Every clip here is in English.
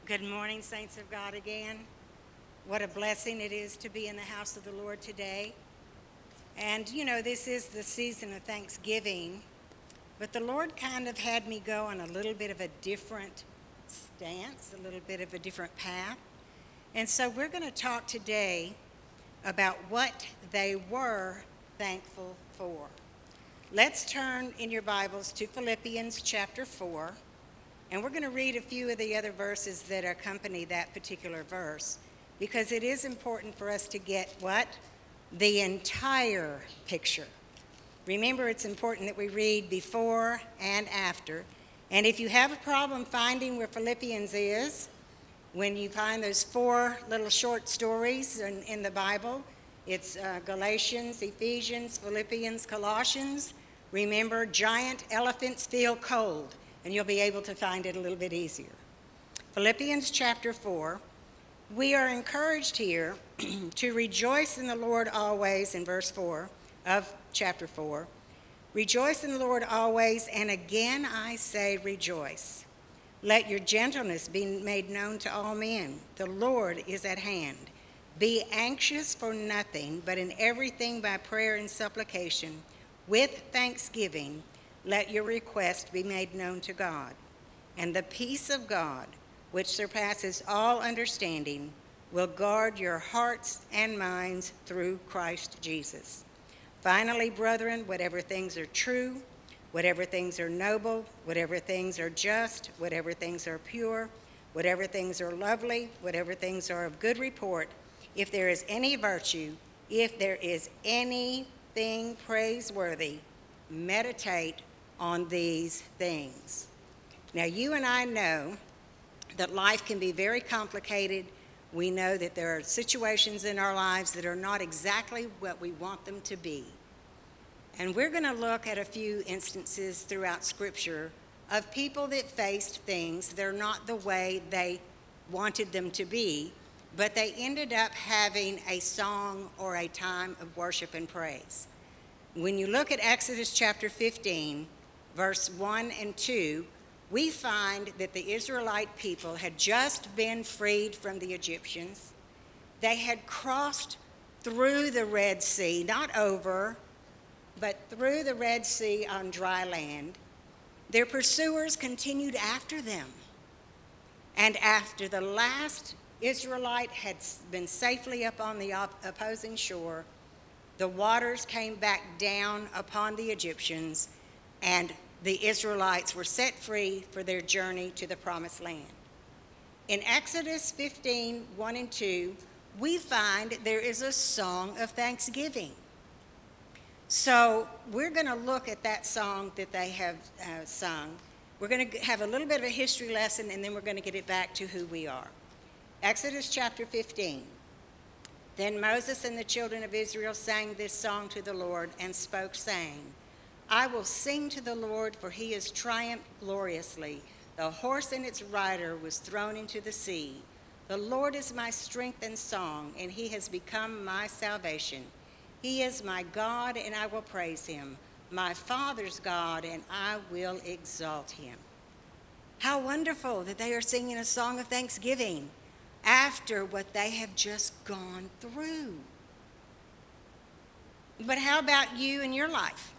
Good morning, saints of God again. What a blessing it is to be in the house of the Lord today. And this is the season of Thanksgiving, but the Lord kind of had me go on a little bit of a different stance, a little bit of a different path. And so we're going to talk today about what they were thankful for. Let's turn in your Bibles to Philippians chapter 4. And we're going to read a few of the other verses that accompany that particular verse, because it is important for us to get what? The entire picture. Remember, it's important that we read before and after. And if you have a problem finding where Philippians is, when you find those 4 little short stories in the Bible, it's Galatians, Ephesians, Philippians, Colossians. Remember, giant elephants feel cold, and you'll be able to find it a little bit easier. Philippians chapter 4, we are encouraged here to rejoice in the Lord always, in verse 4 of chapter 4. Rejoice in the Lord always, and again I say rejoice. Let your gentleness be made known to all men. The Lord is at hand. Be anxious for nothing, but in everything by prayer and supplication, with thanksgiving, let your request be made known to God. And the peace of God, which surpasses all understanding, will guard your hearts and minds through Christ Jesus. Finally, brethren, whatever things are true, whatever things are noble, whatever things are just, whatever things are pure, whatever things are lovely, whatever things are of good report, if there is any virtue, if there is anything praiseworthy, meditate on these things. Now, you and I know that life can be very complicated. We know that there are situations in our lives that are not exactly what we want them to be. And we're going to look at a few instances throughout Scripture of people that faced things that are not the way they wanted them to be, but they ended up having a song or a time of worship and praise. When you look at Exodus chapter 15, verse 1 and 2, we find that the Israelite people had just been freed from the Egyptians. They had crossed through the Red Sea, not over, but through the Red Sea on dry land. Their pursuers continued after them. And after the last Israelite had been safely up on the opposing shore, the waters came back down upon the Egyptians, and the Israelites were set free for their journey to the promised land. In Exodus 15, 1 and 2, we find there is a song of thanksgiving. So we're going to look at that song that they have sung. We're going to have a little bit of a history lesson, and then we're going to get it back to who we are. Exodus chapter 15. Then Moses and the children of Israel sang this song to the Lord and spoke, saying, I will sing to the Lord, for he has triumphed gloriously. The horse and its rider was thrown into the sea. The Lord is my strength and song, and he has become my salvation. He is my God, and I will praise him, my Father's God, and I will exalt him. How wonderful that they are singing a song of thanksgiving after what they have just gone through. But how about you in your life?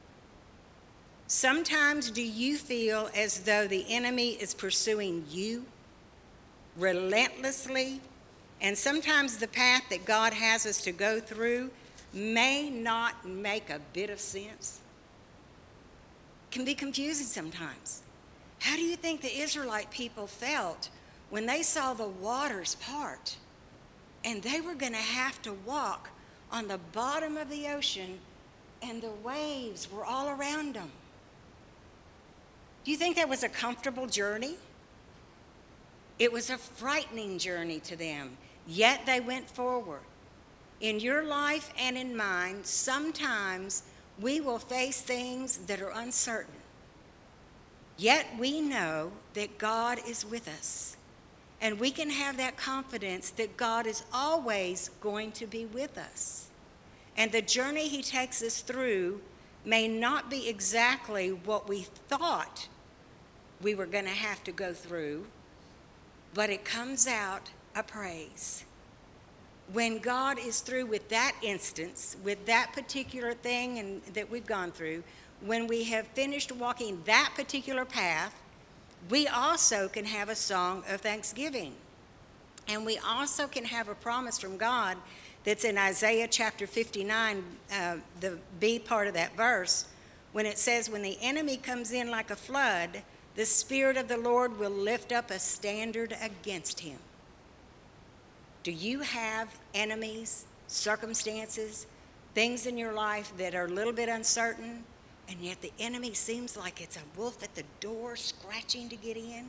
Sometimes do you feel as though the enemy is pursuing you relentlessly? And sometimes the path that God has us to go through may not make a bit of sense. It can be confusing sometimes. How do you think the Israelite people felt when they saw the waters part and they were going to have to walk on the bottom of the ocean and the waves were all around them? Do you think that was a comfortable journey? It was a frightening journey to them, yet they went forward. In your life and in mine, sometimes we will face things that are uncertain, yet we know that God is with us. And we can have that confidence that God is always going to be with us. And the journey he takes us through may not be exactly what we thought we were going to have to go through, but it comes out a praise. When God is through with that instance, with that particular thing that we've gone through, when we have finished walking that particular path, we also can have a song of thanksgiving. And we also can have a promise from God that's in Isaiah chapter 59, the B part of that verse, when it says, when the enemy comes in like a flood, the Spirit of the Lord will lift up a standard against him. Do you have enemies, circumstances, things in your life that are a little bit uncertain, and yet the enemy seems like it's a wolf at the door scratching to get in?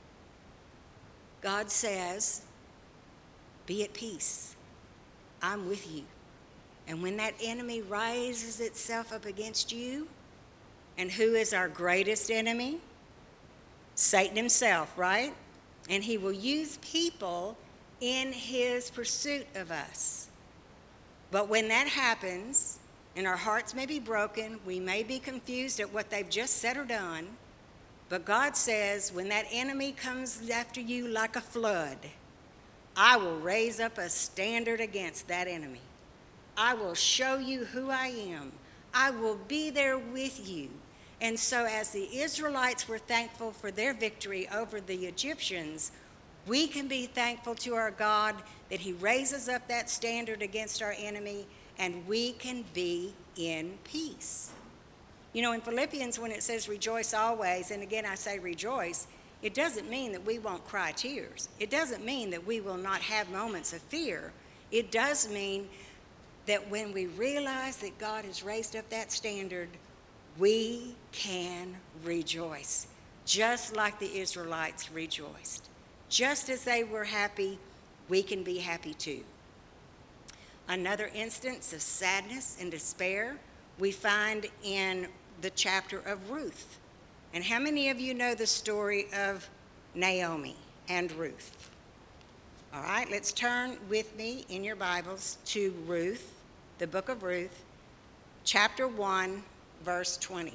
God says, be at peace. I'm with you. And when that enemy rises itself up against you, and who is our greatest enemy? Satan himself, right? And he will use people in his pursuit of us. But when that happens, and our hearts may be broken, we may be confused at what they've just said or done, but God says, when that enemy comes after you like a flood, I will raise up a standard against that enemy. I will show you who I am. I will be there with you. And so as the Israelites were thankful for their victory over the Egyptians, we can be thankful to our God that he raises up that standard against our enemy, and we can be in peace. You know, in Philippians, when it says rejoice always, and again I say rejoice, it doesn't mean that we won't cry tears. It doesn't mean that we will not have moments of fear. It does mean that when we realize that God has raised up that standard, we can rejoice, just like the Israelites rejoiced. Just as they were happy, we can be happy too. Another instance of sadness and despair we find in the chapter of Ruth. And how many of you know the story of Naomi and Ruth? All right, let's turn with me in your Bibles to Ruth, the book of Ruth, chapter 1, verse 20.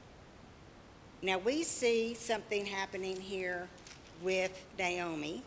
Now we see something happening here with Naomi,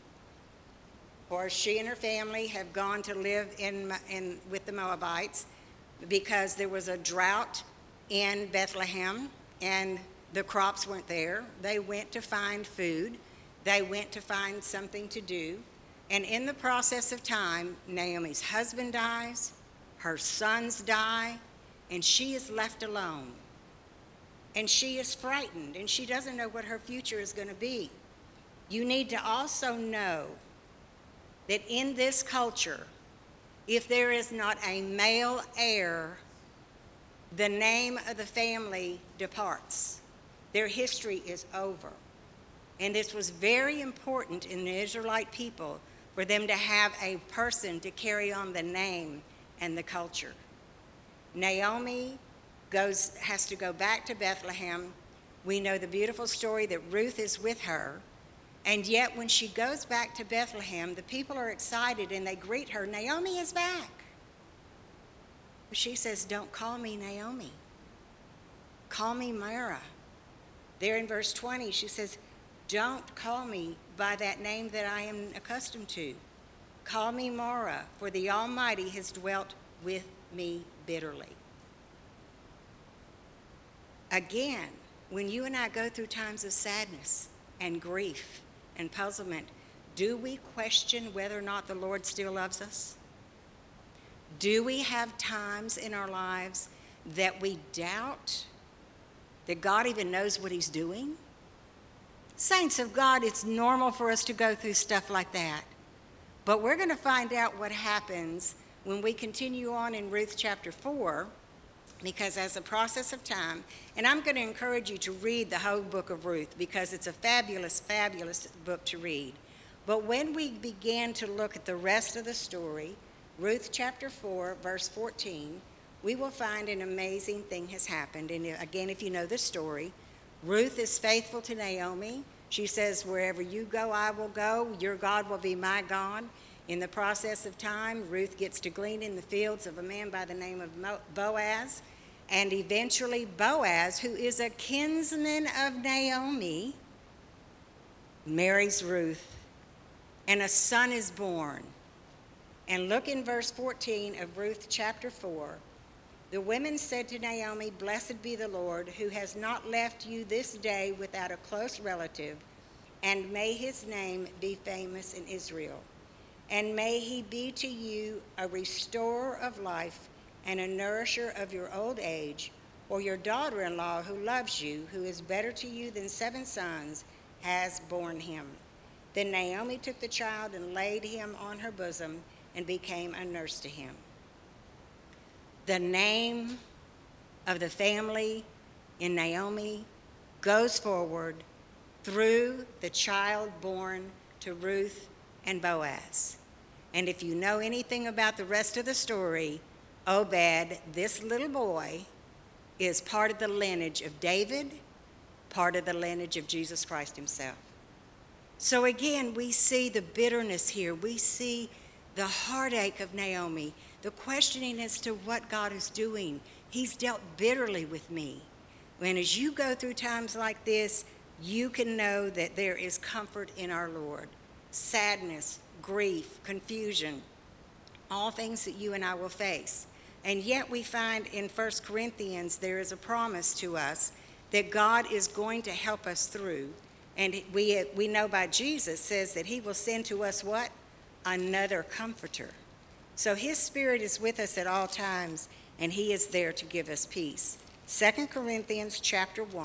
or she and her family have gone to live with the Moabites because there was a drought in Bethlehem and the crops weren't there. They went to find food. They went to find something to do. And in the process of time, Naomi's husband dies, her sons die, and she is left alone. And she is frightened, and she doesn't know what her future is going to be. You need to also know that in this culture, if there is not a male heir, the name of the family departs. Their history is over. And this was very important in the Israelite people for them to have a person to carry on the name and the culture. Naomi has to go back to Bethlehem. We know the beautiful story that Ruth is with her. And yet when she goes back to Bethlehem, the people are excited and they greet her. Naomi is back. She says, don't call me Naomi. Call me Mara. There in verse 20, she says, don't call me by that name that I am accustomed to. Call me Mara, for the Almighty has dwelt with me bitterly. Again, when you and I go through times of sadness and grief and puzzlement, do we question whether or not the Lord still loves us? Do we have times in our lives that we doubt that God even knows what he's doing? Saints of God, it's normal for us to go through stuff like that. But we're going to find out what happens when we continue on in Ruth chapter 4, because as a process of time, and I'm going to encourage you to read the whole book of Ruth because it's a fabulous, fabulous book to read. But when we begin to look at the rest of the story, Ruth chapter 4, verse 14, we will find an amazing thing has happened. And again, if you know the story, Ruth is faithful to Naomi. She says, wherever you go, I will go. Your God will be my God. In the process of time, Ruth gets to glean in the fields of a man by the name of Boaz. And eventually Boaz, who is a kinsman of Naomi, marries Ruth. and a son is born. And look in verse 14 of Ruth chapter 4. The women said to Naomi, "Blessed be the Lord, who has not left you this day without a close relative, and may his name be famous in Israel. And may he be to you a restorer of life and a nourisher of your old age, or your daughter-in-law who loves you, who is better to you than 7 sons, has borne him." Then Naomi took the child and laid him on her bosom and became a nurse to him. The name of the family in Naomi goes forward through the child born to Ruth and Boaz. And if you know anything about the rest of the story, Obed, this little boy, is part of the lineage of David, part of the lineage of Jesus Christ himself. So again, we see the bitterness here. We see the heartache of Naomi, the questioning as to what God is doing. He's dealt bitterly with me. And as you go through times like this, you can know that there is comfort in our Lord. Sadness, grief, confusion, all things that you and I will face. And yet we find in 1 Corinthians there is a promise to us that God is going to help us through. And we know by Jesus says that he will send to us what? Another comforter. So his spirit is with us at all times, and he is there to give us peace. 2 Corinthians chapter 1,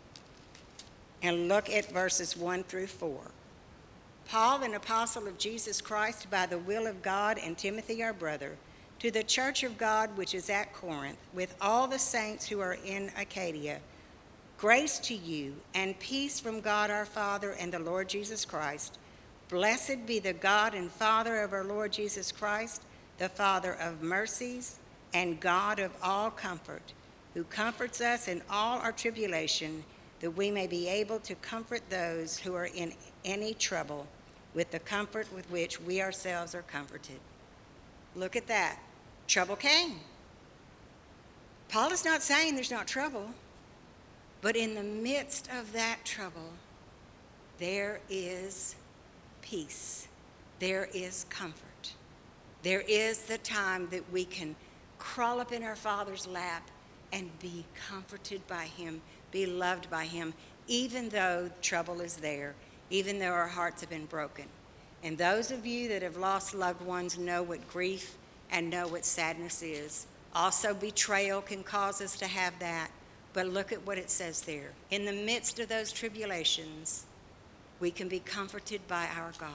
and look at verses 1 through 4. Paul, an apostle of Jesus Christ by the will of God, and Timothy our brother, to the church of God which is at Corinth, with all the saints who are in Achaia, grace to you and peace from God our Father and the Lord Jesus Christ. Blessed be the God and Father of our Lord Jesus Christ, the Father of mercies and God of all comfort, who comforts us in all our tribulation, that we may be able to comfort those who are in any trouble with the comfort with which we ourselves are comforted. Look at that. Trouble came. Paul is not saying there's not trouble, but in the midst of that trouble, there is peace. There is comfort. There is the time that we can crawl up in our Father's lap and be comforted by him, be loved by him, even though trouble is there, even though our hearts have been broken. And those of you that have lost loved ones know what grief and know what sadness is. Also, betrayal can cause us to have that. But look at what it says there. In the midst of those tribulations, we can be comforted by our God.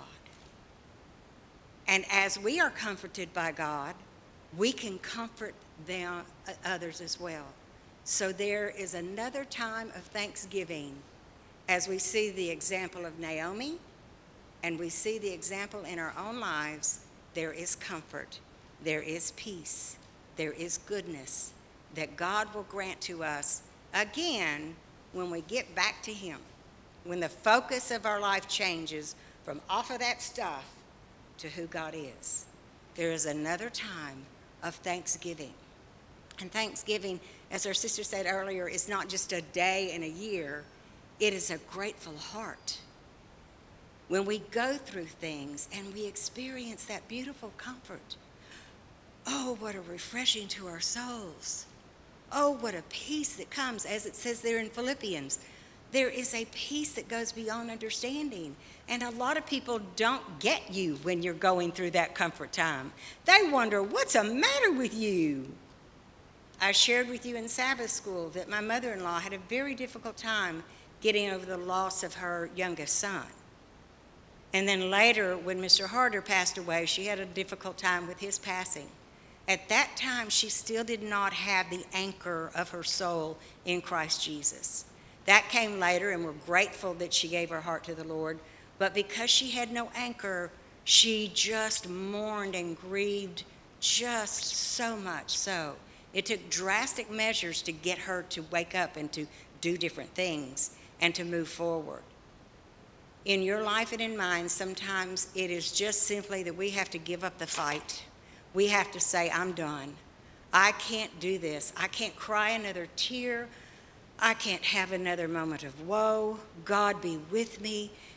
And as we are comforted by God, we can comfort them, others as well. So there is another time of thanksgiving as we see the example of Naomi and we see the example in our own lives. There is comfort, there is peace, there is goodness that God will grant to us again when we get back to him, when the focus of our life changes from off of that stuff to who God is. There is another time of thanksgiving. And thanksgiving, as our sister said earlier, is not just a day in a year. It is a grateful heart. When we go through things and we experience that beautiful comfort, oh, what a refreshing to our souls. Oh, what a peace that comes, as it says there in Philippians. There is a peace that goes beyond understanding. And a lot of people don't get you when you're going through that comfort time. They wonder, what's the matter with you? I shared with you in Sabbath school that my mother-in-law had a very difficult time getting over the loss of her youngest son. And then later, when Mr. Harder passed away, she had a difficult time with his passing. At that time, she still did not have the anchor of her soul in Christ Jesus. That came later, and we're grateful that she gave her heart to the Lord. But because she had no anchor, she just mourned and grieved just so much so. It took drastic measures to get her to wake up and to do different things and to move forward. In your life and in mine, sometimes it is just simply that we have to give up the fight. We have to say, I'm done. I can't do this. I can't cry another tear. I can't have another moment of woe. God be with me.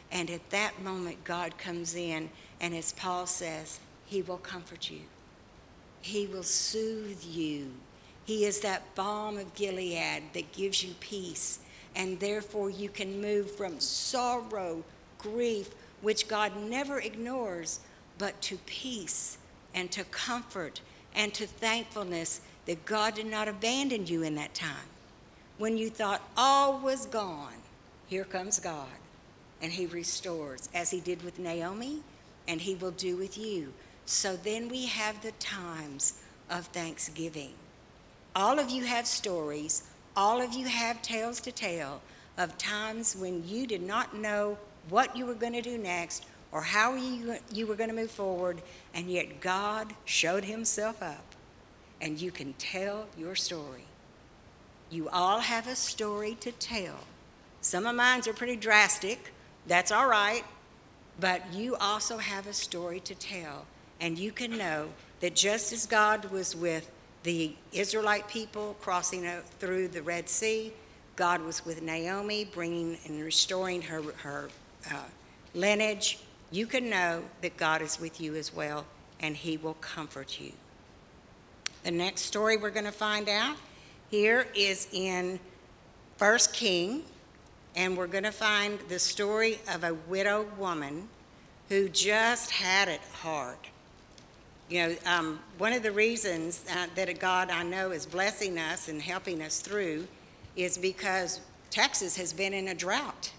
And at that moment, God comes in, and as Paul says, he will comfort you. He will soothe you. He is that balm of Gilead that gives you peace. And therefore, you can move from sorrow, grief, which God never ignores, but to peace and to comfort and to thankfulness that God did not abandon you in that time. When you thought all was gone, here comes God, and he restores, as he did with Naomi, and he will do with you. So then we have the times of thanksgiving. All of you have stories. All of you have tales to tell of times when you did not know what you were going to do next or how you were going to move forward, and yet God showed himself up, and you can tell your story. You all have a story to tell. Some of mine are pretty drastic. That's all right. But you also have a story to tell. And you can know that just as God was with the Israelite people crossing through the Red Sea, God was with Naomi, bringing and restoring her lineage. You can know that God is with you as well, and he will comfort you. The next story we're going to find out here is in 1 King, and we're going to find the story of a widow woman who just had it hard. You know, one of the reasons that God, I know, is blessing us and helping us through is because Texas has been in a drought.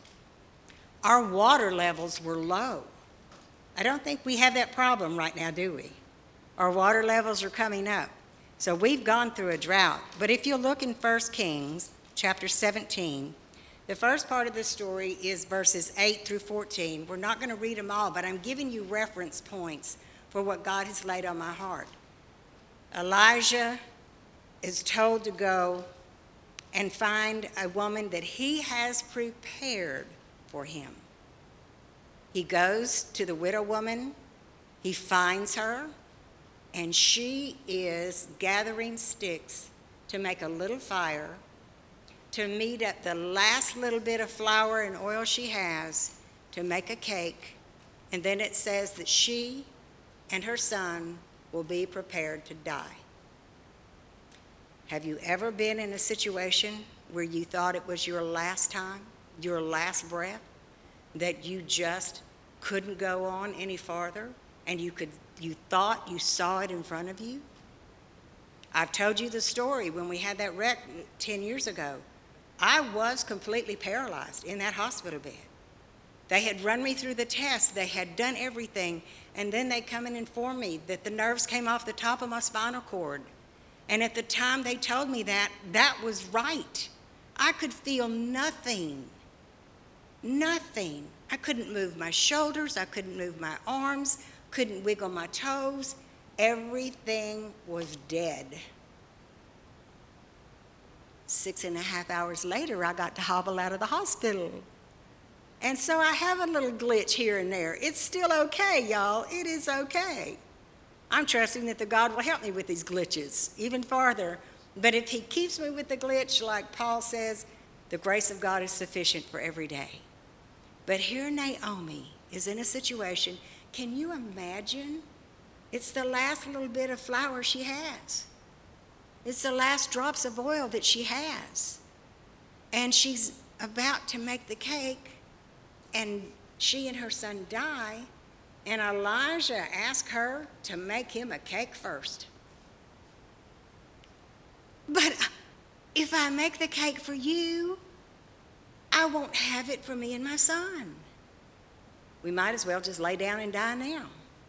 Our water levels were low. I don't think we have that problem right now, do we? Our water levels are coming up. So we've gone through a drought. But if you look in 1 Kings chapter 17, the first part of the story is verses 8 through 14. We're not going to read them all, but I'm giving you reference points for what God has laid on my heart. Elijah is told to go and find a woman that he has prepared for him. He goes to the widow woman, he finds her, and she is gathering sticks to make a little fire, to meet up the last little bit of flour and oil she has to make a cake. And then it says that she and her son will be prepared to die. Have you ever been in a situation where you thought it was your last time, your last breath, that you just couldn't go on any farther, and you thought you saw it in front of you? I've told you the story when we had that wreck 10 years ago. I was completely paralyzed in that hospital bed. They had run me through the tests. They had done everything. And then they come and inform me that the nerves came off the top of my spinal cord. And at the time they told me that, that was right. I could feel nothing. Nothing. I couldn't move my shoulders. I couldn't move my arms. Couldn't wiggle my toes. Everything was dead. 6.5 hours later, I got to hobble out of the hospital. And so I have a little glitch here and there. It's still okay, y'all. It is okay. I'm trusting that the God will help me with these glitches even farther. But if he keeps me with the glitch, like Paul says, the grace of God is sufficient for every day. But here Naomi is in a situation, can you imagine? It's the last little bit of flour she has. It's the last drops of oil that she has. And she's about to make the cake, and she and her son die, and Elijah asks her to make him a cake first. But if I make the cake for you, I won't have it for me and my son. We might as well just lay down and die now.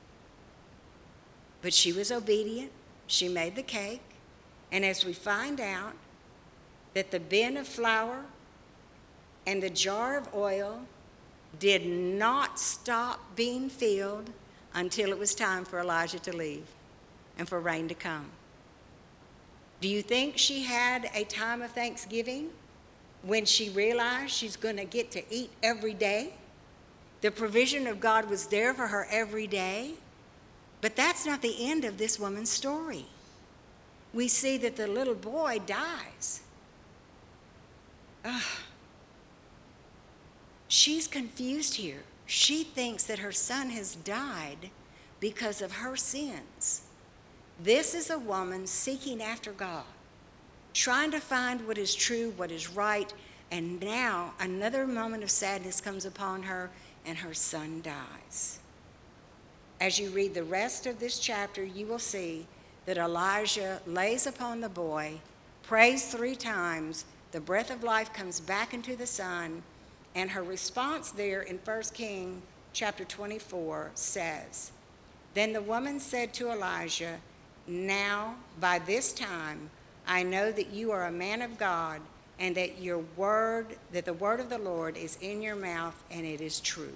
But she was obedient. She made the cake. And as we find out that the bin of flour and the jar of oil did not stop being filled until it was time for Elijah to leave and for rain to come. Do you think she had a time of thanksgiving when she realized she's going to get to eat every day? The provision of God was there for her every day. But that's not the end of this woman's story. We see that the little boy dies. She's confused here. She thinks that her son has died because of her sins. This is a woman seeking after God, trying to find what is true, what is right, and now another moment of sadness comes upon her, and her son dies. As you read the rest of this chapter, you will see that Elijah lays upon the boy, prays 3 times, the breath of life comes back into the son, and her response there in 1 Kings chapter 24 says, "Then the woman said to Elijah, 'Now by this time I know that you are a man of God, and that the word of the Lord is in your mouth, and it is true.'"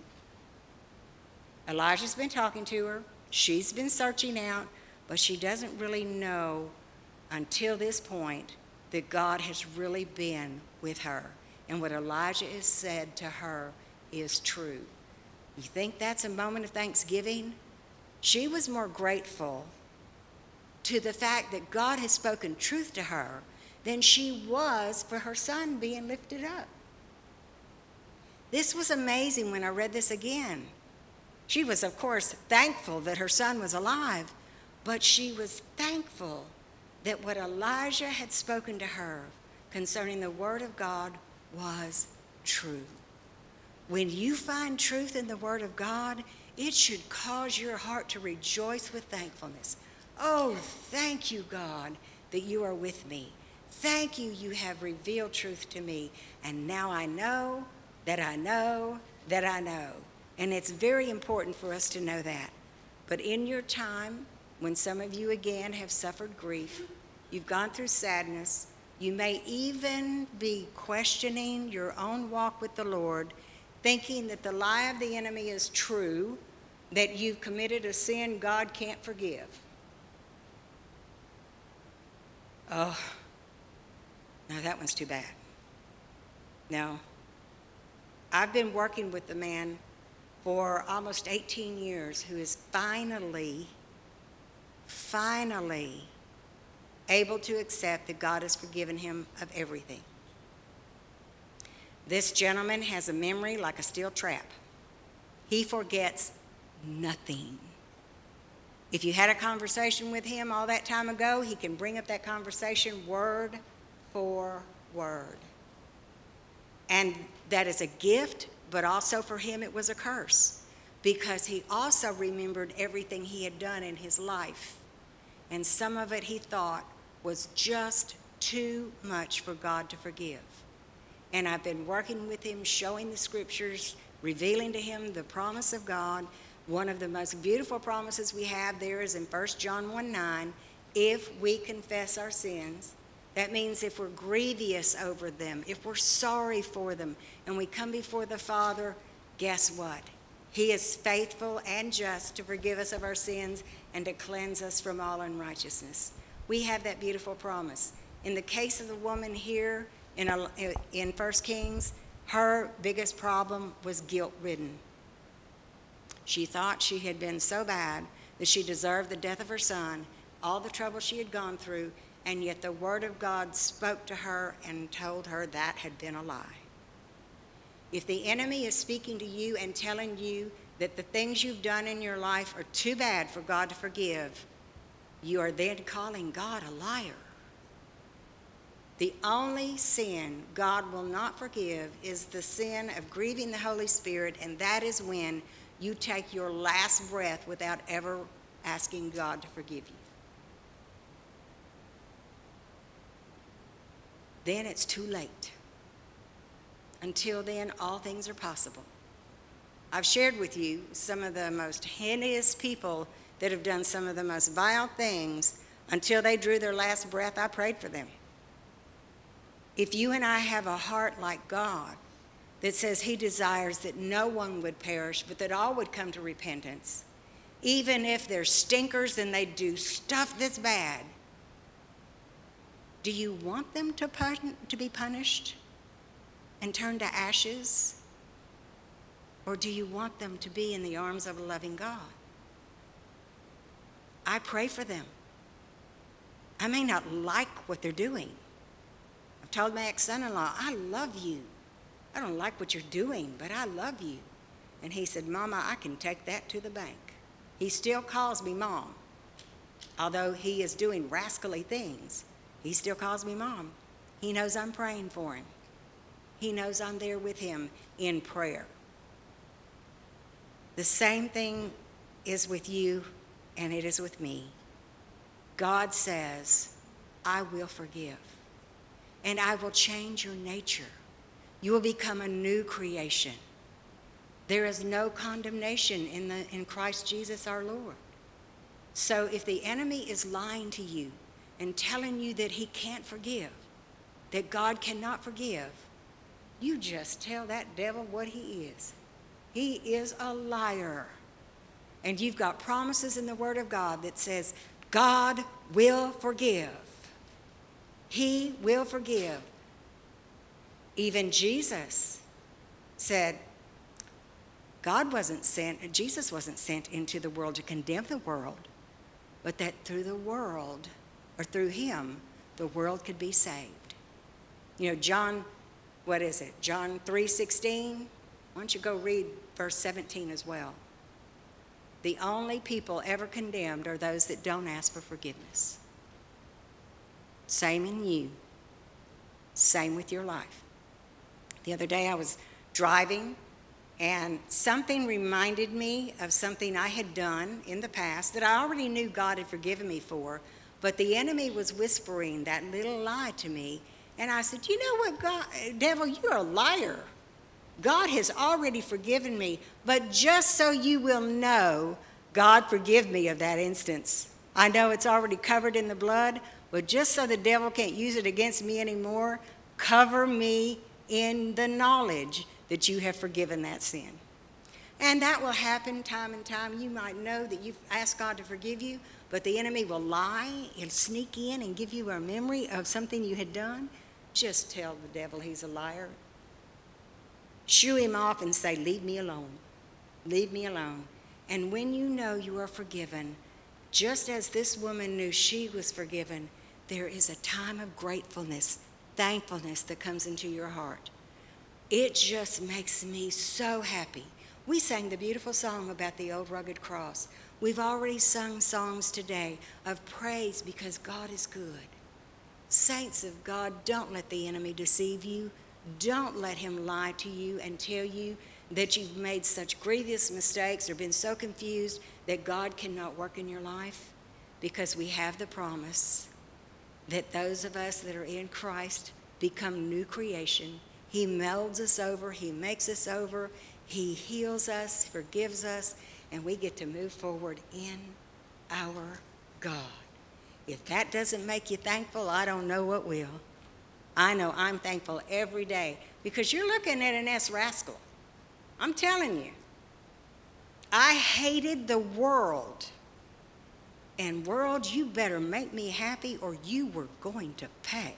Elijah's been talking to her. She's been searching out, but she doesn't really know until this point that God has really been with her. And what Elijah has said to her is true. You think that's a moment of thanksgiving? She was more grateful to the fact that God has spoken truth to her than she was for her son being lifted up. This was amazing when I read this again. She was, of course, thankful that her son was alive, but she was thankful that what Elijah had spoken to her concerning the Word of God was true. When you find truth in the Word of God, it should cause your heart to rejoice with thankfulness. Oh, thank you, God, that you are with me. Thank you, you have revealed truth to me. And now I know that I know that I know. And it's very important for us to know that. But in your time, when some of you again have suffered grief, you've gone through sadness, you may even be questioning your own walk with the Lord, thinking that the lie of the enemy is true, that you've committed a sin God can't forgive. Oh, no, that one's too bad. No. I've been working with the man for almost 18 years who is finally able to accept that God has forgiven him of everything. This gentleman has a memory like a steel trap. He forgets nothing. If you had a conversation with him all that time ago, he can bring up that conversation word for word. And that is a gift, but also for him it was a curse, because he also remembered everything he had done in his life. And some of it he thought was just too much for God to forgive. And I've been working with him, showing the scriptures, revealing to him the promise of God. One of the most beautiful promises we have there is in 1 John 1:9, if we confess our sins. That means if we're grievous over them, if we're sorry for them, and we come before the Father, guess what? He is faithful and just to forgive us of our sins and to cleanse us from all unrighteousness. We have that beautiful promise. In the case of the woman here in 1 Kings, her biggest problem was guilt-ridden. She thought she had been so bad that she deserved the death of her son, all the trouble she had gone through, and yet the Word of God spoke to her and told her that had been a lie. If the enemy is speaking to you and telling you that the things you've done in your life are too bad for God to forgive, you are then calling God a liar. The only sin God will not forgive is the sin of grieving the Holy Spirit, and that is when you take your last breath without ever asking God to forgive you. Then it's too late. Until then, all things are possible. I've shared with you some of the most heinous people that have done some of the most vile things. Until they drew their last breath, I prayed for them. If you and I have a heart like God that says he desires that no one would perish, but that all would come to repentance, even if they're stinkers and they do stuff that's bad, do you want them to be punished and turned to ashes? Or do you want them to be in the arms of a loving God? I pray for them. I may not like what they're doing. I've told my ex-son-in-law, I love you. I don't like what you're doing, but I love you. And he said, Mama, I can take that to the bank. He still calls me Mom. Although he is doing rascally things, he still calls me Mom. He knows I'm praying for him. He knows I'm there with him in prayer. The same thing is with you, and it is with me. God says, I will forgive, and I will change your nature. You will become a new creation. There is no condemnation in Christ Jesus our Lord. So if the enemy is lying to you and telling you that he can't forgive, that God cannot forgive, you just tell that devil what he is. He is a liar. And you've got promises in the Word of God that says, God will forgive. He will forgive. Even Jesus said, Jesus wasn't sent into the world to condemn the world, but that through the world, or through him, the world could be saved. You know, John 3:16? Why don't you go read verse 17 as well? The only people ever condemned are those that don't ask for forgiveness. Same in you. Same with your life. The other day I was driving, and something reminded me of something I had done in the past that I already knew God had forgiven me for, but the enemy was whispering that little lie to me. And I said, you know what, God, devil, you're a liar. God has already forgiven me, but just so you will know, God forgive me of that instance. I know it's already covered in the blood, but just so the devil can't use it against me anymore, cover me in the knowledge that you have forgiven that sin. And that will happen time and time. You might know that you've asked God to forgive you, but the enemy will lie. He'll sneak in and give you a memory of something you had done. Just tell the devil he's a liar. Shoo him off and say, leave me alone. Leave me alone. And when you know you are forgiven, just as this woman knew she was forgiven, there is a time of gratefulness, thankfulness that comes into your heart. It just makes me so happy. We sang the beautiful song about the old rugged cross. We've already sung songs today of praise because God is good. Saints of God, don't let the enemy deceive you. Don't let him lie to you and tell you that you've made such grievous mistakes or been so confused that God cannot work in your life, because we have the promise that those of us that are in Christ become new creation. He melds us over, he makes us over, he heals us, forgives us, and we get to move forward in our God. If that doesn't make you thankful, I don't know what will. I know I'm thankful every day, because you're looking at an rascal. I'm telling you. I hated the world. And world, you better make me happy or you were going to pay.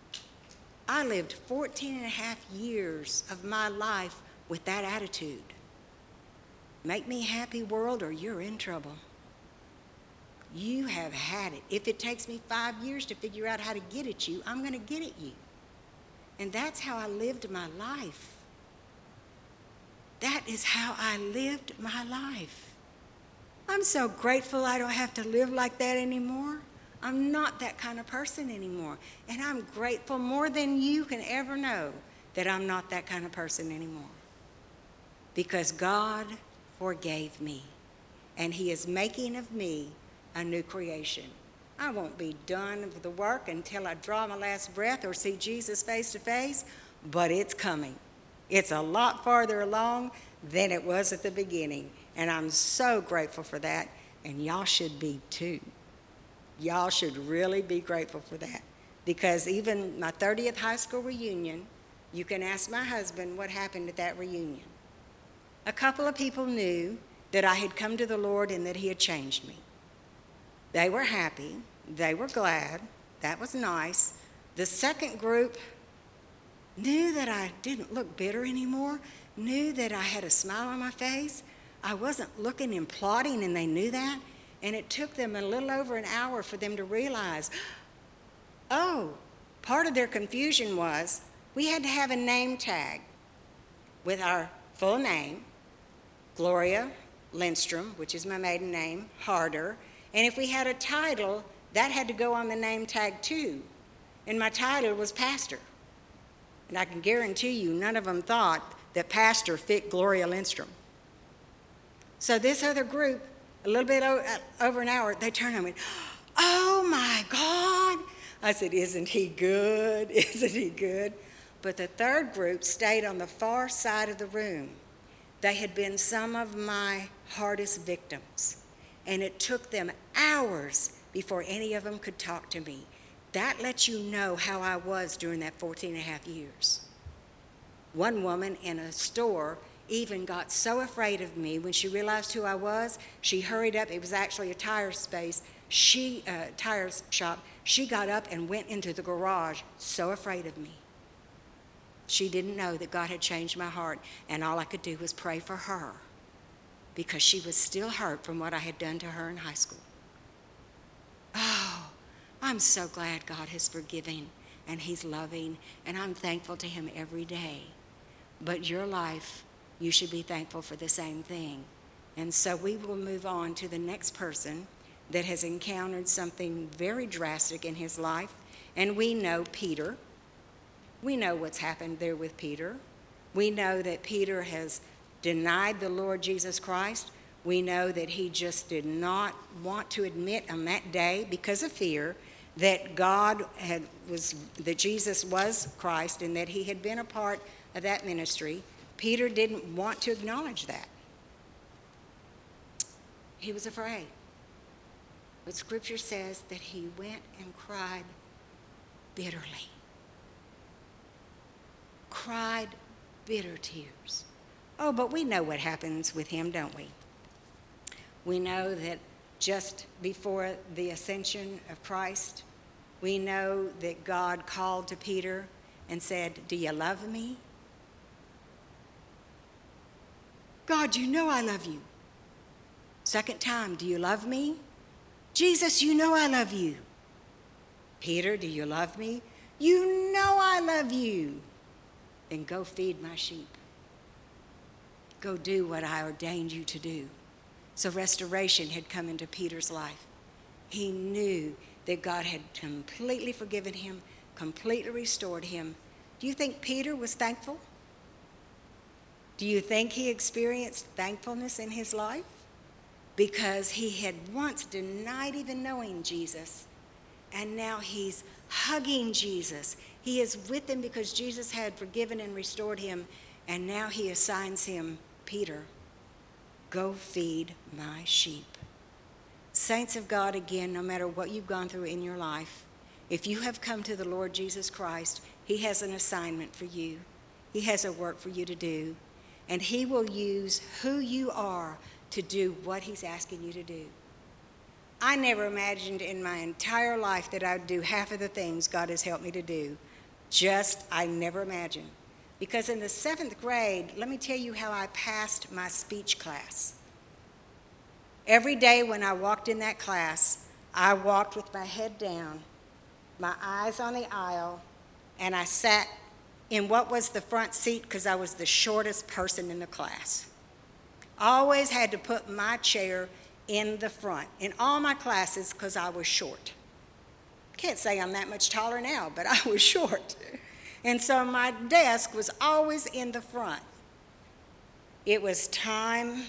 I lived 14 and a half years of my life with that attitude. Make me happy, world, or you're in trouble. You have had it. If it takes me 5 years to figure out how to get at you, I'm going to get at you. And that's how I lived my life. That is how I lived my life. I'm so grateful I don't have to live like that anymore. I'm not that kind of person anymore. And I'm grateful more than you can ever know that I'm not that kind of person anymore. Because God forgave me. And he is making of me a new creation. I won't be done with the work until I draw my last breath or see Jesus face to face, but it's coming. It's a lot farther along than it was at the beginning. And I'm so grateful for that. And y'all should be too. Y'all should really be grateful for that. Because even my 30th high school reunion, you can ask my husband what happened at that reunion. A couple of people knew that I had come to the Lord and that he had changed me. They were happy. They were glad. That was nice. The second group knew that I didn't look bitter anymore, knew that I had a smile on my face. I wasn't looking and plotting, and they knew that. And it took them a little over an hour for them to realize, oh, part of their confusion was we had to have a name tag with our full name Gloria Lindstrom, which is my maiden name, Harder. And if we had a title, that had to go on the name tag too. And my title was pastor. And I can guarantee you, none of them thought that pastor fit Gloria Lindstrom. So this other group, a little bit over an hour, they turned and went, "Oh my God." I said, "Isn't he good? Isn't he good?" But the third group stayed on the far side of the room. They had been some of my hardest victims, and it took them hours before any of them could talk to me. That lets you know how I was during that 14 and a half years. One woman in a store even got so afraid of me when she realized who I was, she hurried up. It was actually a tire shop. She got up and went into the garage, so afraid of me. She didn't know that God had changed my heart, and all I could do was pray for her because she was still hurt from what I had done to her in high school. Oh, I'm so glad God is forgiving and he's loving, and I'm thankful to him every day. But your life, you should be thankful for the same thing. And so we will move on to the next person that has encountered something very drastic in his life. And we know Peter. We know what's happened there with Peter. We know that Peter has denied the Lord Jesus Christ. We know that he just did not want to admit on that day, because of fear, that that Jesus was Christ and that he had been a part of that ministry. Peter didn't want to acknowledge that. He was afraid. But Scripture says that he went and cried bitterly. Cried bitter tears. Oh, but we know what happens with him, don't we? We know that just before the ascension of Christ, we know that God called to Peter and said, "Do you love me?" "God, you know I love you." Second time, "Do you love me?" "Jesus, you know I love you." "Peter, do you love me?" "You know I love you." "Then go feed my sheep. Go do what I ordained you to do." So restoration had come into Peter's life. He knew that God had completely forgiven him, completely restored him. Do you think Peter was thankful? Do you think he experienced thankfulness in his life? Because he had once denied even knowing Jesus, and now he's hugging Jesus. He is with him because Jesus had forgiven and restored him, and now he assigns him, "Peter, go feed my sheep." Saints of God, again, no matter what you've gone through in your life, if you have come to the Lord Jesus Christ, he has an assignment for you. He has a work for you to do, and he will use who you are to do what he's asking you to do. I never imagined in my entire life that I'd do half of the things God has helped me to do. I never imagined. Because in the 7th grade, let me tell you how I passed my speech class. Every day when I walked in that class, I walked with my head down, my eyes on the aisle, and I sat in what was the front seat because I was the shortest person in the class. I always had to put my chair in the front in all my classes because I was short. Can't say I'm that much taller now, but I was short. And so my desk was always in the front. It was time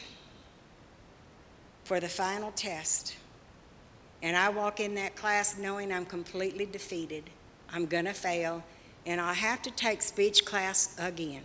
for the final test. And I walk in that class knowing I'm completely defeated. I'm going to fail, and I'll have to take speech class again.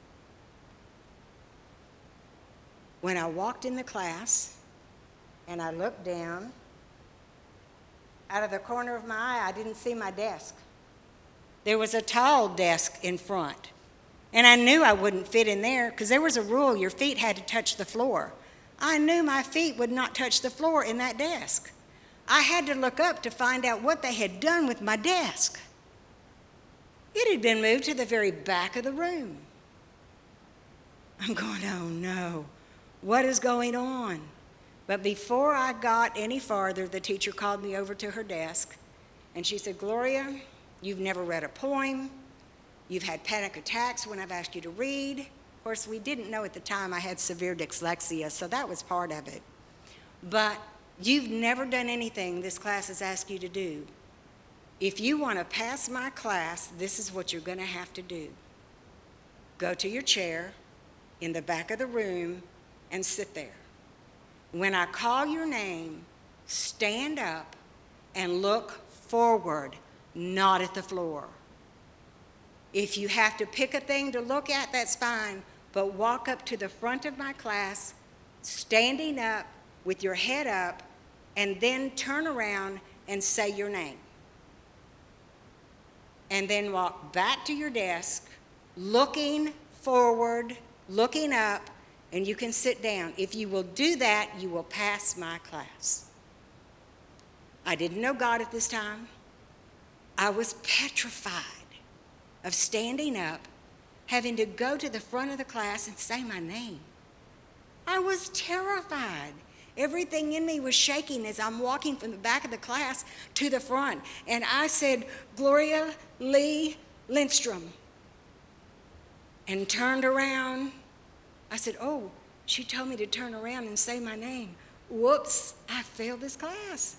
When I walked in the class and I looked down, out of the corner of my eye, I didn't see my desk. There was a tall desk in front, and I knew I wouldn't fit in there because there was a rule your feet had to touch the floor. I knew my feet would not touch the floor in that desk. I had to look up to find out what they had done with my desk. It had been moved to the very back of the room. I'm going, oh no, what is going on? But before I got any farther, the teacher called me over to her desk, and she said, "Gloria, you've never read a poem. You've had panic attacks when I've asked you to read. Of course, we didn't know at the time I had severe dyslexia, so that was part of it. But you've never done anything this class has asked you to do. If you want to pass my class, this is what you're going to have to do. Go to your chair in the back of the room and sit there. When I call your name, stand up and look forward, not at the floor. If you have to pick a thing to look at, that's fine, but walk up to the front of my class, standing up with your head up, and then turn around and say your name. And then walk back to your desk, looking forward, looking up, and you can sit down. If you will do that, you will pass my class. I didn't know God at this time. I was petrified of standing up, having to go to the front of the class and say my name. I was terrified. Everything in me was shaking as I'm walking from the back of the class to the front. And I said, Gloria Lee Lindstrom. And turned around. I said, oh, she told me to turn around and say my name. Whoops, I failed this class.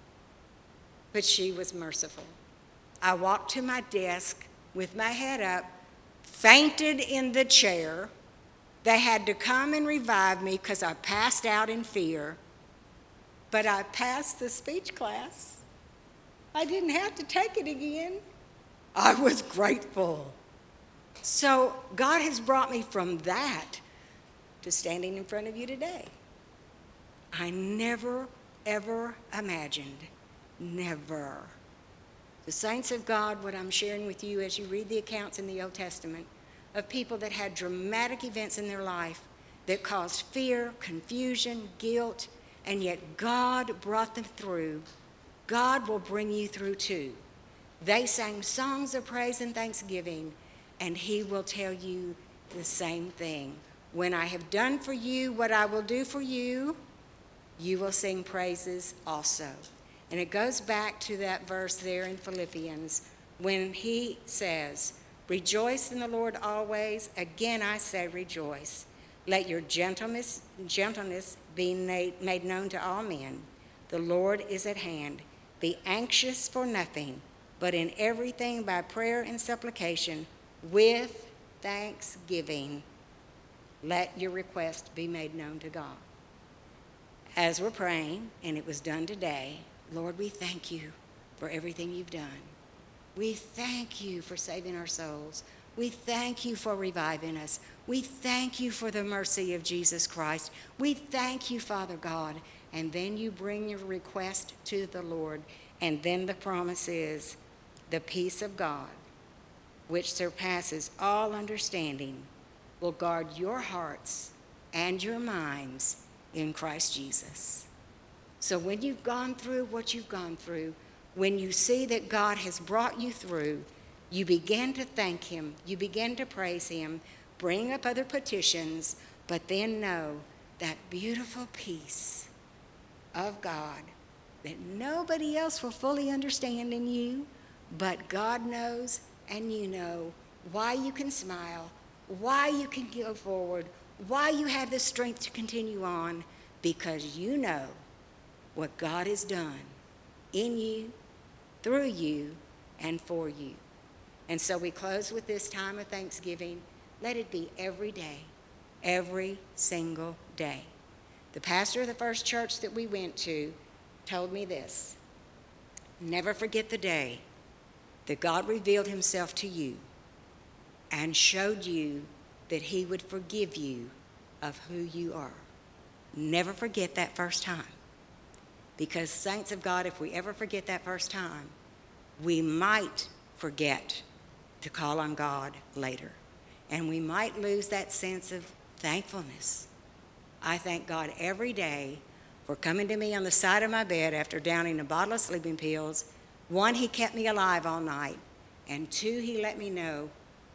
But she was merciful. I walked to my desk with my head up, fainted in the chair. They had to come and revive me because I passed out in fear. But I passed the speech class. I didn't have to take it again. I was grateful. So God has brought me from that to standing in front of you today. I never, ever imagined, never. The saints of God, what I'm sharing with you as you read the accounts in the Old Testament of people that had dramatic events in their life that caused fear, confusion, guilt, and yet God brought them through. God will bring you through too. They sang songs of praise and thanksgiving, and he will tell you the same thing. When I have done for you what I will do for you, you will sing praises also. And it goes back to that verse there in Philippians when he says, rejoice in the Lord always. Again, I say rejoice. Let your gentleness be made known to all men. The Lord is at hand. Be anxious for nothing, but in everything by prayer and supplication, with thanksgiving, let your request be made known to God. As we're praying, and it was done today, Lord, we thank you for everything you've done. We thank you for saving our souls. We thank you for reviving us. We thank you for the mercy of Jesus Christ. We thank you, Father God. And then you bring your request to the Lord, and then the promise is the peace of God, which surpasses all understanding, will guard your hearts and your minds in Christ Jesus. So when you've gone through what you've gone through, when you see that God has brought you through, you begin to thank him, you begin to praise him, bring up other petitions, but then know that beautiful peace of God that nobody else will fully understand in you, but God knows and you know why you can smile, why you can go forward, why you have the strength to continue on, because you know what God has done in you, through you, and for you. And so we close with this time of thanksgiving. Let it be every day, every single day. The pastor of the first church that we went to told me this: never forget the day that God revealed himself to you and showed you that he would forgive you of who you are. Never forget that first time. Because, saints of God, if we ever forget that first time, we might forget to call on God later. And we might lose that sense of thankfulness. I thank God every day for coming to me on the side of my bed after downing a bottle of sleeping pills. 1, he kept me alive all night. And 2, he let me know,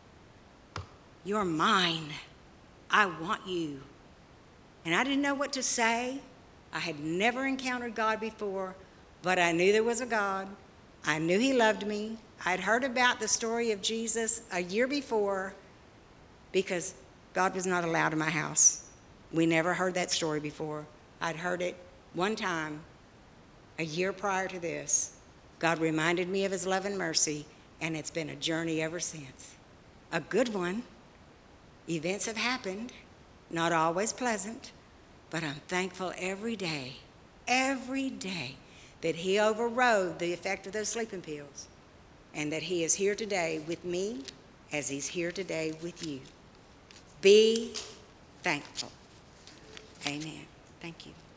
you're mine. I want you. And I didn't know what to say. I had never encountered God before, but I knew there was a God. I knew he loved me. I'd heard about the story of Jesus a year before because God was not allowed in my house. We never heard that story before. I'd heard it one time a year prior to this. God reminded me of his love and mercy, and it's been a journey ever since. A good one. Events have happened, not always pleasant, but I'm thankful every day, that he overrode the effect of those sleeping pills, and that he is here today with me as he's here today with you. Be thankful. Amen. Thank you.